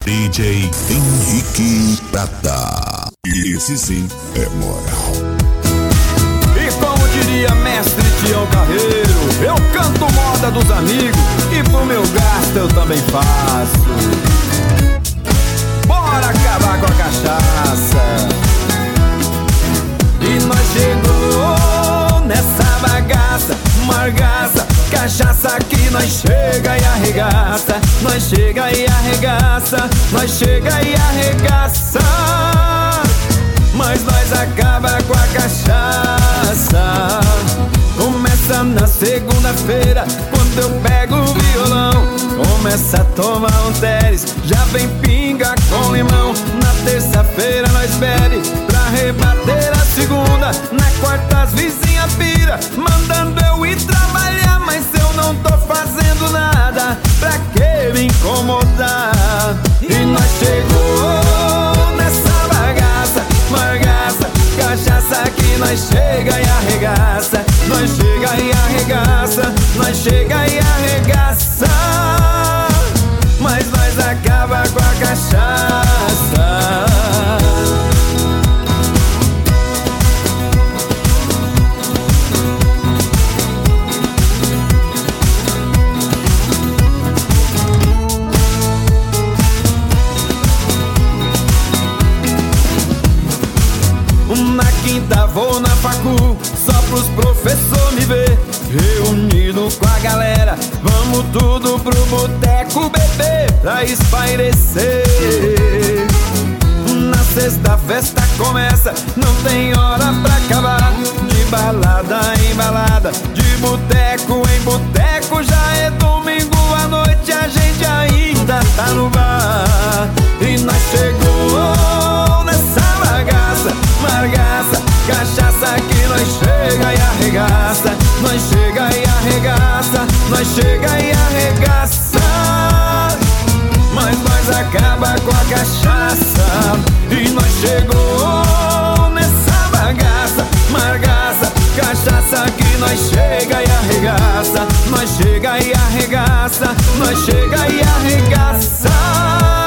DJ Henrique Prata. Esse sim é moral. E como diria mestre Tião Carreiro, eu canto moda dos amigos e pro meu gasto eu também faço. Bora acabar com a cachaça. E nós chegou nessa bagaça, margaça, cachaça que nós chega e arregaça. Nós chega e arregaça, nós chega e arregaça. Mas nós acaba com a cachaça. Começa na segunda-feira, quando eu pego o violão. Começa a tomar um teres, já vem pinga com limão. Na terça-feira nós bebe pra rebater a segunda. Na quarta as vizinhas pira, mandando eu ir trabalhar. Mas eu não tô fazendo nada, pra que me incomodar? E nós chegou nessa bagaça, margaça, cachaça que nós chega e arregaça. Nós chega e arregaça, nós chega e arregaça. Mas nós acaba com a cachaça. Na quinta vou na facu, só pros professor me ver. Reunido com a galera, vamos tudo pro boteco beber pra espairecer. Na sexta a festa começa, não tem hora pra acabar. De balada em balada, de boteco em boteco. Já é domingo à noite, a gente ainda tá no bar. E nós chegou nessa bagaça, margaça, cachaça que nós chega e arregaça. Nós chega e arregaça, nós chega e arregaça. Mas nós acaba com a cachaça. E nós chegou nessa bagaça, margaça, cachaça que nós chega e arregaça. Nós chega e arregaça, nós chega e arregaça.